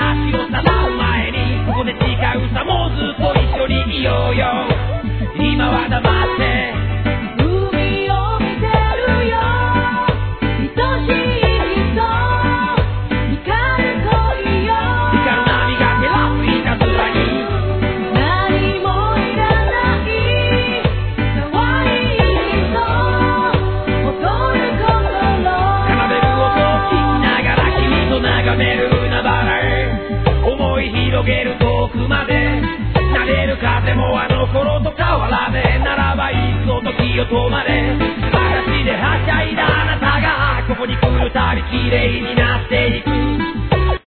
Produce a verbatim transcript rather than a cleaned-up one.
足をさらう前にここで誓うさ、もうずっと一緒にいようよ。今は黙って海を見てるよ。愛しい人、光る恋よ。 光る波が照らすいたずらに何もいらない可愛い人、踊る心。 奏でる音を聞きながら君と眺める海原へ思い広げる遠くまで。撫でる風もあの頃と変わらねえ。ならばいっそ時を止まれ。嵐ではしゃいだあなたがここに来るたび綺麗になっていく。